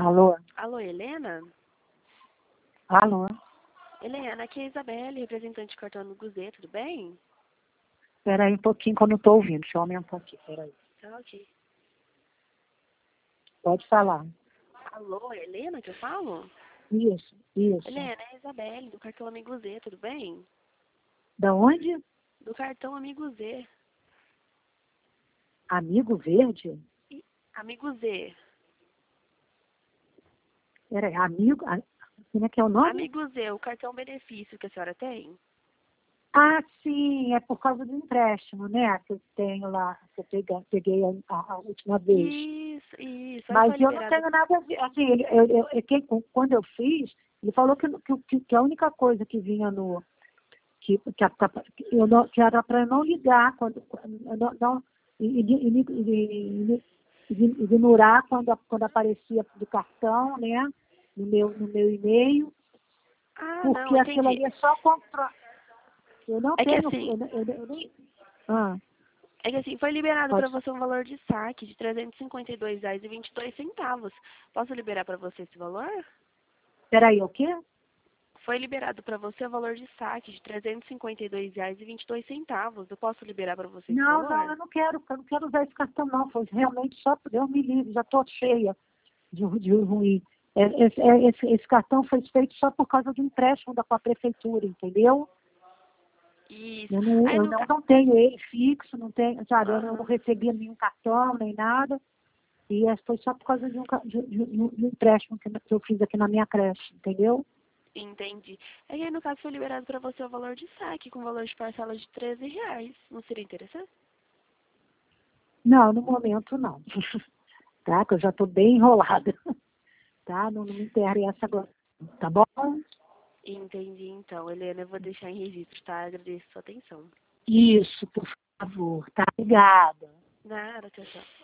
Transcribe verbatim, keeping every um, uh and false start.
Alô? Alô, Helena? Alô? Helena, aqui é a Isabelle, representante de cartão do Guzê, tudo bem? Espera aí um pouquinho que eu não estou ouvindo. Deixa eu aumentar aqui, espera aí. Tá, ok. Pode falar. Alô, Helena, que eu falo? Isso, isso. Helena, é a Isabelle, do cartão Amigo Z, tudo bem? Da onde? Do cartão Amigo Z. Amigo Verde? E- Amigo Z. Espera aí, amigo... a- Como é que é o nome? Amigo Z, o cartão benefício que a senhora tem? Ah, sim, é por causa do empréstimo, né? Que eu tenho lá, que eu peguei, peguei a, a- a última vez. Isso, isso. Aí Mas foi eu não liberado. tenho nada a ver. Assim, ele, eu, eu, eu- quem- quando eu fiz, ele falou que, que, que a única coisa que vinha no... Que, que, a- que eu não, que era para eu não ligar, quando, quando- não, não, e- e- e- e- e- ignorar quando, quando aparecia do cartão, né? No meu, no meu e-mail, Ah, porque não, aquilo entendi. ali é só contra. Eu não É que tenho. assim, Eu, não- eu, não- eu nem. Ah, é que assim, foi liberado para pode. você um valor de saque de trezentos e cinquenta e dois reais e vinte e dois centavos. Posso liberar para você esse valor? Peraí, o quê? Foi liberado para você o valor de saque de trezentos e cinquenta e dois reais e vinte e dois centavos. Eu posso liberar para você esse Não, não, valor? eu não quero, eu não quero usar esse cartão, não. Foi realmente só, Deus me livre, já estou cheia de, ru- de ruim. É, Esse, é, esse, esse cartão foi feito só por causa do empréstimo da com a prefeitura, entendeu? Isso. Eu não, Aí eu no não, ca... não tenho ele fixo, não tenho, sabe, eu não, não Aham. recebi nenhum cartão, nem nada. E é, foi só por causa de um, ca- de, de, de um de um empréstimo que que eu fiz aqui na minha creche, entendeu? Entendi. Aí no caso foi liberado para você o valor de saque com valor de parcela de treze reais. Não seria interessante? Não, no momento não. Tá? Que eu já estou bem enrolada. Tá? Não, não me interessa agora. Tá bom? Entendi, então. Helena, eu vou deixar em registro, tá? Agradeço a sua atenção. Isso, por favor. Tá? Obrigada. Nada, tchau, tchau.